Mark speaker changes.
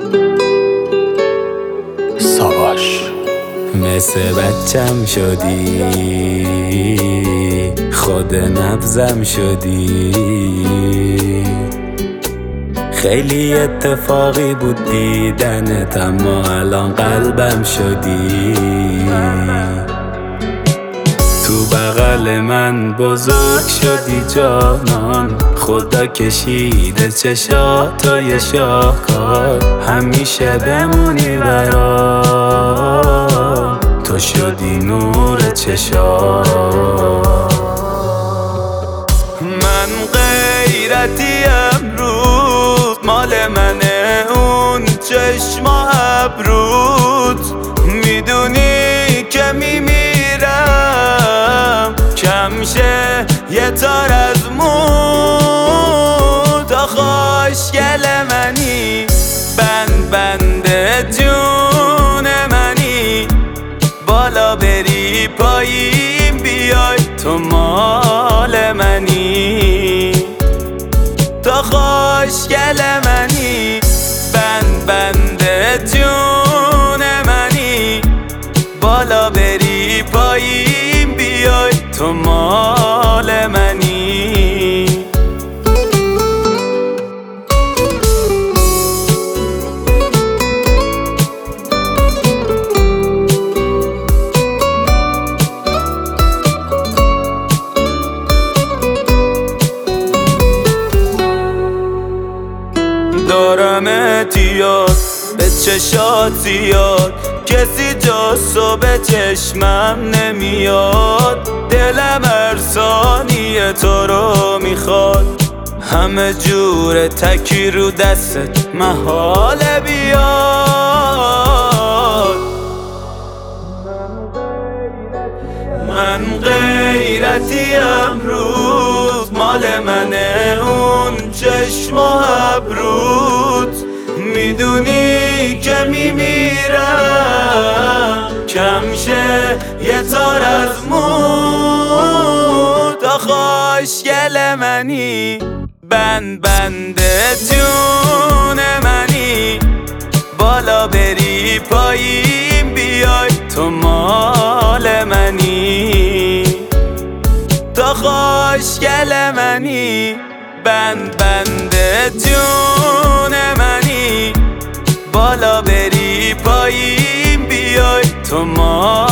Speaker 1: ساواش مثل بچم شدی، خود نبضم شدی. خیلی اتفاقی بود دیدنت، اما الان قلبم شدی. تو بغل من بزرگ شدی جانان، خدا کشیده چشاتو شاهکار. همیشه بمونی برام، تو شدی نور چشام. من غیرتی امروز مال منه، اون چشم ابرود. میدونی که میمیرم کم شه یه تار از مود. خوشگل منی، بند جون منی. بالا بری پایین بیای، تو مال منی. تو خوشگل منی، بند جون منی. بالا بری پایین بیای، تو مال منی. دارمت یاد، به چشات زیاد. کسی جاسو به چشمم نمیاد. دلم هر ثانیه تو رو میخواد. همه جور تکی رو دستت محاله بیاد. من غیرتی امروز مال منه، اون چشم و ابرود. میدونی که میمیرم کم شه یه تار از مود. تو خوشگل منی، بند جون منی. بالا بری پایین بیای، تو مال منی. تو خوشگل منی، بند جون منی. بالا بری پایین بیای، تو مال